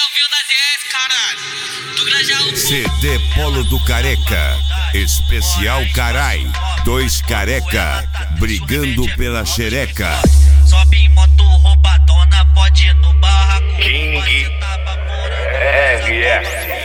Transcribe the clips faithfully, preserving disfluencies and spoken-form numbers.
é o Viu da dez, caralho. Do Grajaú. C D Polo do Careca, especial carai. Dois careca, brigando pela xereca. Sobe em moto roubadona, pode ir no barraco. King R S.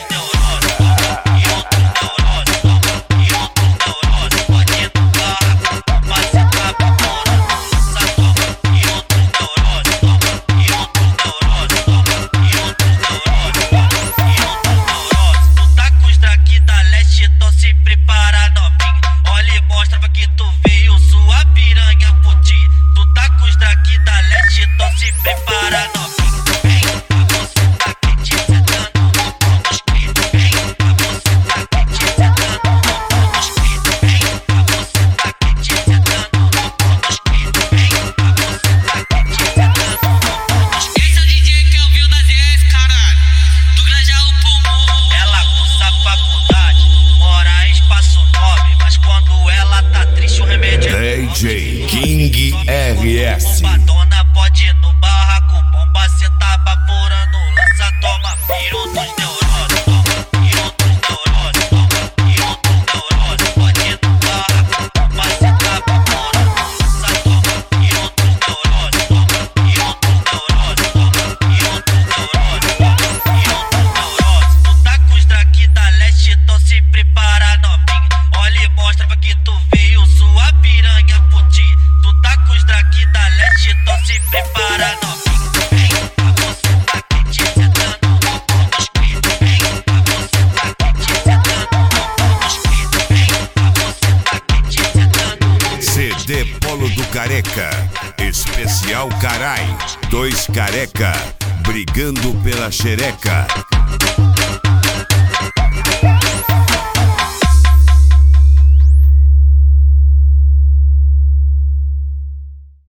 D J King R S. Roubadona pode ir no barraco, bomba cê tá baforando, lança, toma, piro dos neurônios, toma, piro dos neurônios, toma, piro dos neurônios, pode ir no barraco, bomba cê tá baforando, lança, toma, piro dos neurônios, toma, piro dos neurônios, toma, piro dos neurônios, toma, piro dos neurônios. Tu tá com os drag da leste, então se prepara, novinha, olha e mostra pra que tu veio sua piranha puti. Tu tá com os drag da leste, então se prepara, novinho. Vem, pra você tá quente, sentando no pão dos gritos. Vem, pra você tá quente, sentando no pão dos gritos. Vem, pra você tá quente, sentando no pão dos gritos. C D Polo do Careca, especial carai. Dois careca, brigando pela xereca.